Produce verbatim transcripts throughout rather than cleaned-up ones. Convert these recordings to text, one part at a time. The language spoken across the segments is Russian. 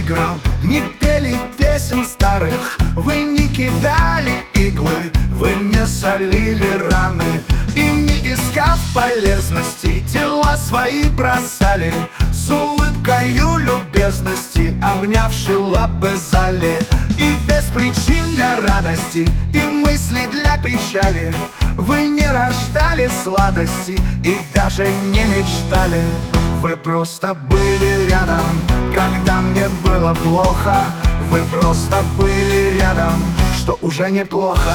играл, не пели песен старых, вы не кидали иглы, вы не солили раны, и не искав полезности, тела свои бросали, с улыбкою любезности, обнявши лапы зали. И без причин для радости, и мысли для печали, вы не рождали сладости и даже не мечтали. Вы просто были рядом, когда мне было плохо. Вы просто были рядом, что уже неплохо.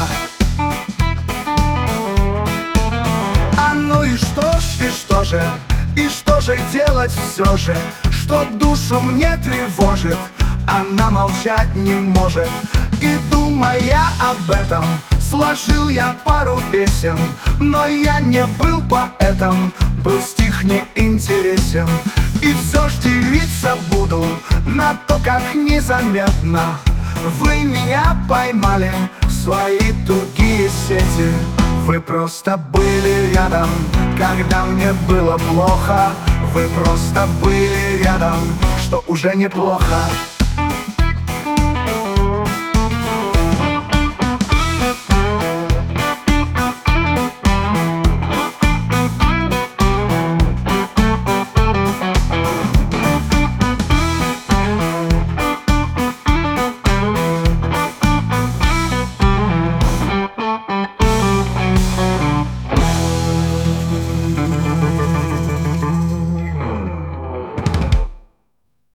А ну и что ж, и что же, и что же делать все же, что душу мне тревожит, она молчать не может. И думая об этом, сложил я пару песен, но я не был поэтом, был стих неинтересен. И все ж делиться буду на то, как незаметно вы меня поймали в свои тугие сети. Вы просто были рядом, когда мне было плохо. Вы просто были рядом, что уже неплохо.